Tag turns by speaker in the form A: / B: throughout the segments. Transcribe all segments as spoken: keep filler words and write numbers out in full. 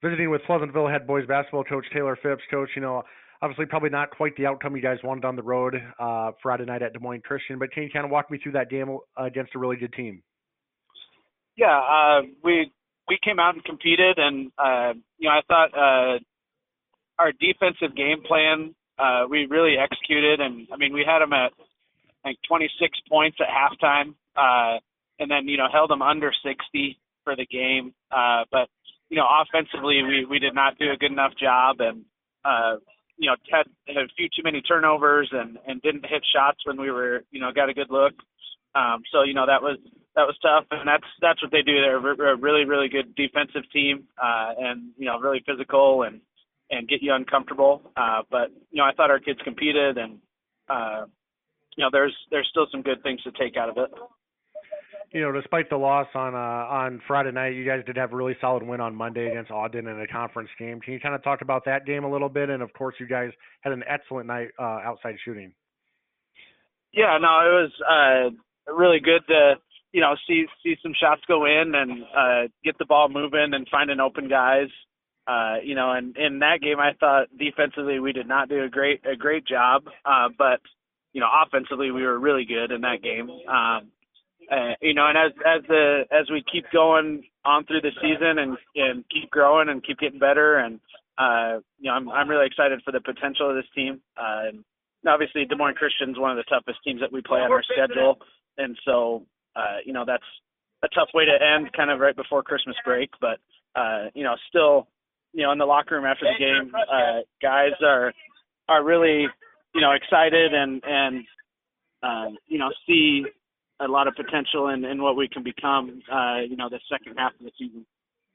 A: Visiting with Pleasantville head boys basketball coach Taylor Phipps. Coach, you know, obviously probably not quite the outcome you guys wanted on the road uh, Friday night at Des Moines Christian, but can you kind of walk me through that game uh, against a really good team?
B: Yeah, uh, we we came out and competed, and uh, you know I thought uh, our defensive game plan uh, we really executed, and I mean we had them at like twenty-six points at halftime, uh, and then you know held them under sixty for the game. Uh, but you know offensively we we did not do a good enough job, and uh, you know had, had a few too many turnovers and and didn't hit shots when we were you know got a good look. Um, so you know that was that was tough, and that's that's what they do. They're a really really good defensive team, uh, and you know really physical and and get you uncomfortable. Uh, but you know I thought our kids competed, and uh, you know there's there's still some good things to take out of it.
A: You know, despite the loss on uh, on Friday night, you guys did have a really solid win on Monday against Ogden in a conference game. Can you kind of talk about that game a little bit? And of course, you guys had an excellent night uh, outside shooting.
B: Yeah, no, it was uh, really good to you know see see some shots go in and uh, get the ball moving and finding open guys. Uh, you know, and in that game, I thought defensively we did not do a great a great job, uh, but you know offensively we were really good in that game. Um, Uh, you know, and as as the as we keep going on through the season and and keep growing and keep getting better, and uh, you know, I'm I'm really excited for the potential of this team. Uh, and obviously, Des Moines Christian is one of the toughest teams that we play on our schedule, and so uh, you know that's a tough way to end, kind of right before Christmas break. But uh, you know, still, you know, in the locker room after the game, uh, guys are are really you know excited and and uh, you know see a lot of potential in, in what we can become, uh, you know, the second half of the season.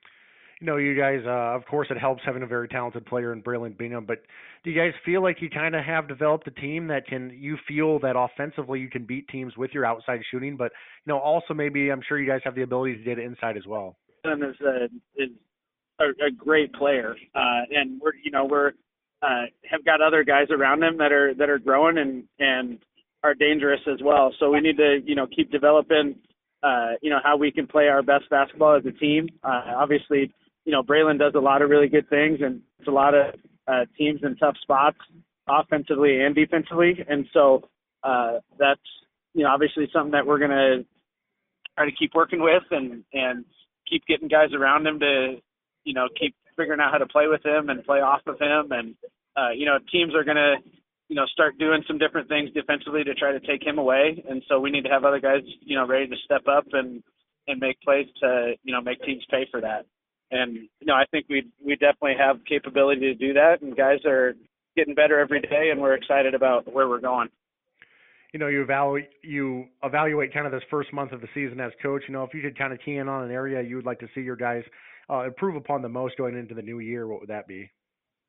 A: You know, you guys, uh, of course, it helps having a very talented player in Braylon Bingham, but do you guys feel like you kind of have developed a team that can, you feel that offensively you can beat teams with your outside shooting, but, you know, also maybe I'm sure you guys have the ability to get it inside as well?
B: And is a, is a, a great player, uh, and we're, you know, we're, uh, have got other guys around him that are, that are growing and, and, are dangerous as well. So we need to, you know, keep developing, uh, you know, how we can play our best basketball as a team. Uh, obviously, you know, Braylon does a lot of really good things, and it's a lot of uh, teams in tough spots, offensively and defensively. And so uh, that's, you know, obviously something that we're going to try to keep working with and, and keep getting guys around him to, you know, keep figuring out how to play with him and play off of him. And, uh, you know, teams are going to, you know, start doing some different things defensively to try to take him away. And so we need to have other guys, you know, ready to step up and, and make plays to, you know, make teams pay for that. And, you know, I think we we definitely have capability to do that. And guys are getting better every day, and we're excited about where we're going.
A: You know, you evaluate, you evaluate kind of this first month of the season as coach. You know, if you could kind of key in on an area you would like to see your guys uh, improve upon the most going into the new year, what would that be?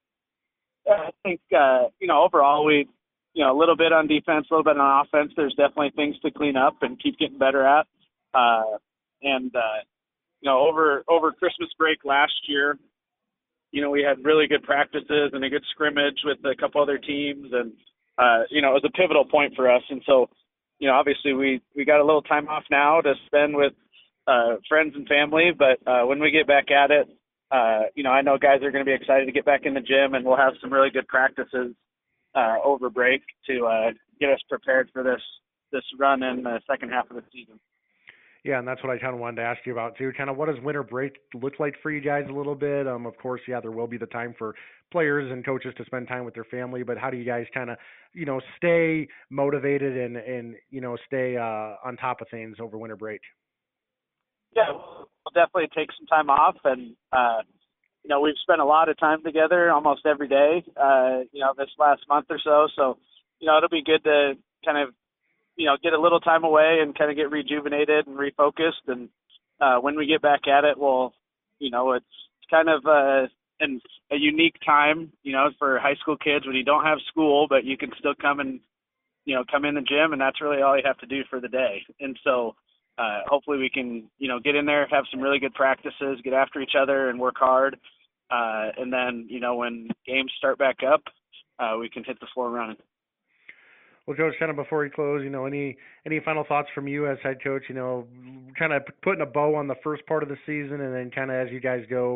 B: I think, uh, you know, overall we, you know, a little bit on defense, a little bit on offense. There's definitely things to clean up and keep getting better at. Uh, and, uh, you know, over, over Christmas break last year, you know, we had really good practices and a good scrimmage with a couple other teams. And, uh, you know, it was a pivotal point for us. And so, you know, obviously we, we got a little time off now to spend with uh, friends and family. But uh, when we get back at it, Uh, you know, I know guys are going to be excited to get back in the gym, and we'll have some really good practices uh, over break to uh, get us prepared for this this run in the second half of the season.
A: Yeah, and that's what I kind of wanted to ask you about too. Kind of what does winter break look like for you guys a little bit? Um, of course, yeah, there will be the time for players and coaches to spend time with their family, but how do you guys kind of, you know, stay motivated and and you know stay uh, on top of things over winter break?
B: Yeah, we'll definitely take some time off, and uh, you know, we've spent a lot of time together almost every day, uh, you know, this last month or so. So, you know, it'll be good to kind of, you know, get a little time away and kind of get rejuvenated and refocused. And uh, when we get back at it, we'll, you know, it's kind of uh, an, a unique time, you know, for high school kids when you don't have school, but you can still come and, you know, come in the gym, and that's really all you have to do for the day. And so, Uh, hopefully we can, you know, get in there, have some really good practices, get after each other and work hard. Uh, and then, you know, when games start back up, uh, we can hit the floor running.
A: Well, Coach, kind of before we close, you know, any any final thoughts from you as head coach? You know, kind of putting a bow on the first part of the season, and then kind of as you guys go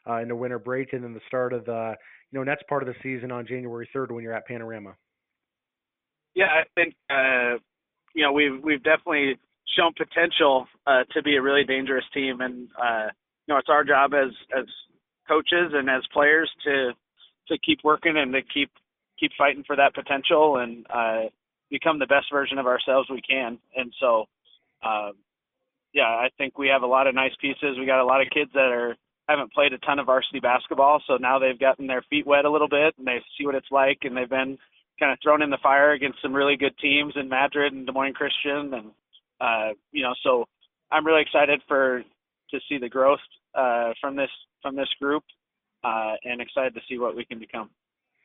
A: uh, in the winter break, and then the start of the you know next part of the season on January third when you're at Panorama.
B: Yeah, I think uh, you know we've we've definitely shown potential uh, to be a really dangerous team, and uh, you know it's our job as as coaches and as players to to keep working and to keep keep fighting for that potential and uh, become the best version of ourselves we can. And so, uh, yeah, I think we have a lot of nice pieces. We got a lot of kids that are haven't played a ton of varsity basketball, so now they've gotten their feet wet a little bit and they see what it's like, and they've been kind of thrown in the fire against some really good teams in Madrid and Des Moines Christian, and uh, you know, so I'm really excited for to see the growth uh, from this from this group, uh, and excited to see what we can become.